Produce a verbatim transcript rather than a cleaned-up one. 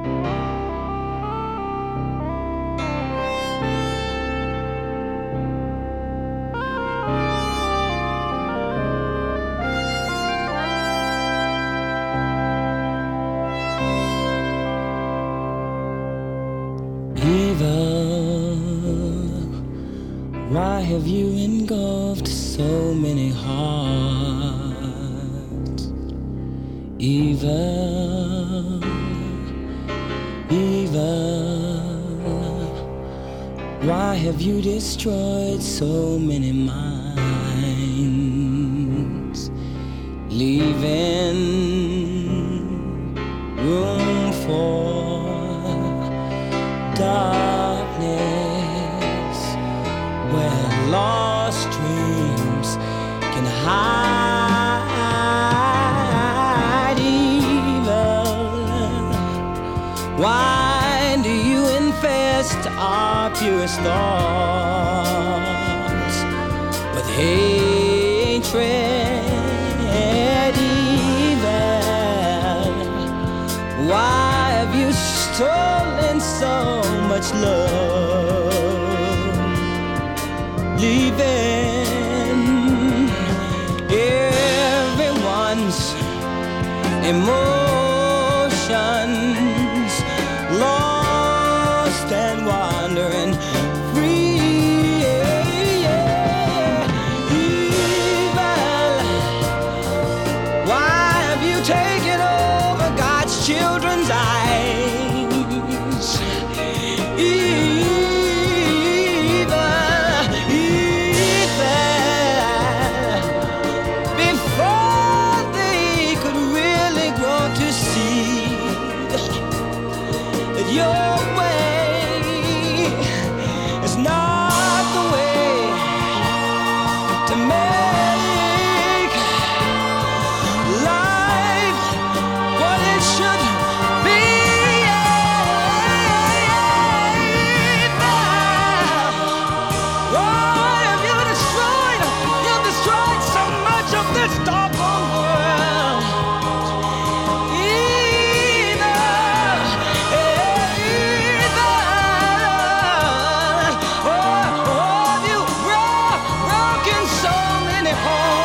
Why have you engulfed so many hearts? Evil, evil. Why have you destroyed so many minds, leaving room for darkness where lost dreams can hide? Evil, why do you infest our purest thoughts with hatred? Evil, why have you stolen so much love, leaving everyone's emotions lost and wandering free? Evil, why have you taken over God's children's eyes? Your way is not the way to make life what it should be. Why have you destroyed, you've destroyed so much of this doggone world? Oh,